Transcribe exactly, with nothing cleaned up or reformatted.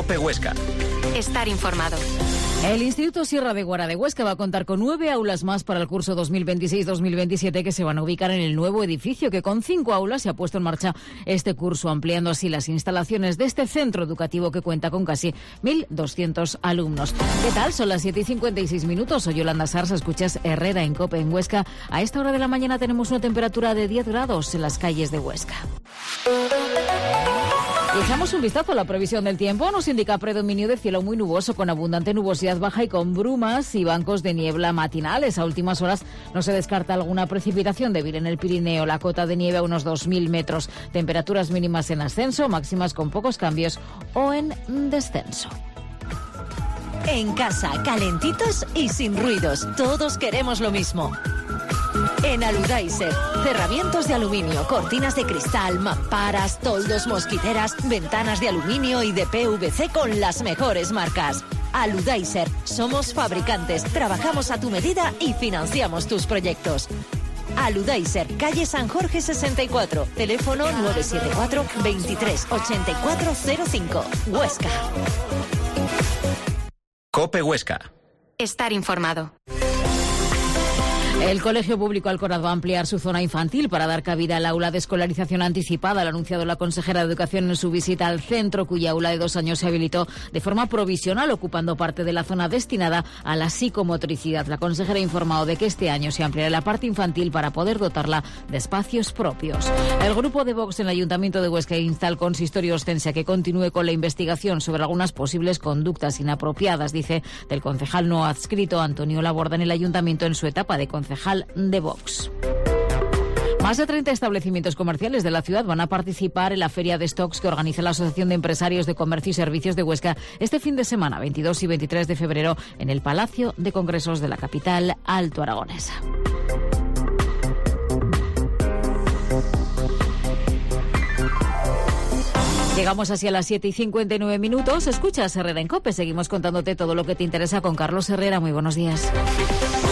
COPE Huesca. Estar informado. El Instituto Sierra de Guara de Huesca va a contar con nueve aulas más para el curso dos mil veintiséis dos mil veintisiete que se van a ubicar en el nuevo edificio que con cinco aulas se ha puesto en marcha este curso, ampliando así las instalaciones de este centro educativo que cuenta con casi mil doscientos alumnos. ¿Qué tal? Son las siete y cincuenta y seis minutos. Soy Yolanda Sarsa, escuchas Herrera en COPE en Huesca. A esta hora de la mañana tenemos una temperatura de diez grados en las calles de Huesca. Y echamos un vistazo a la previsión del tiempo. Nos indica predominio de cielo muy nuboso con abundante nubosidad baja y con brumas y bancos de niebla matinales. A últimas horas no se descarta alguna precipitación débil en el Pirineo. La cota de nieve a unos dos mil metros. Temperaturas mínimas en ascenso, máximas con pocos cambios o en descenso. En casa, calentitos y sin ruidos. Todos queremos lo mismo. En Aludaiser, cerramientos de aluminio, cortinas de cristal, mamparas, toldos, mosquiteras, ventanas de aluminio y de P V C con las mejores marcas. Aludaiser, somos fabricantes, trabajamos a tu medida y financiamos tus proyectos. Aludaiser, calle San Jorge sesenta y cuatro, teléfono nueve siete cuatro, veintitrés, ochenta y cuatro cero cinco, Huesca. COPE Huesca. Estar informado. El Colegio Público Alcoraz va a ampliar su zona infantil para dar cabida al aula de escolarización anticipada. Lo ha anunciado la consejera de Educación en su visita al centro, cuya aula de dos años se habilitó de forma provisional, ocupando parte de la zona destinada a la psicomotricidad. La consejera ha informado de que este año se ampliará la parte infantil para poder dotarla de espacios propios. El grupo de Vox en el Ayuntamiento de Huesca insta al consistorio ostense a que continúe con la investigación sobre algunas posibles conductas inapropiadas, dice, del concejal no adscrito Antonio Laborda en el Ayuntamiento en su etapa de concejal de Vox. Más de treinta establecimientos comerciales de la ciudad van a participar en la Feria de Stocks que organiza la Asociación de Empresarios de Comercio y Servicios de Huesca este fin de semana, veintidós y veintitrés de febrero, en el Palacio de Congresos de la capital altoaragonesa. Llegamos así a las siete y cincuenta y nueve minutos. Escuchas Herrera en COPE. Seguimos contándote todo lo que te interesa con Carlos Herrera. Muy buenos días.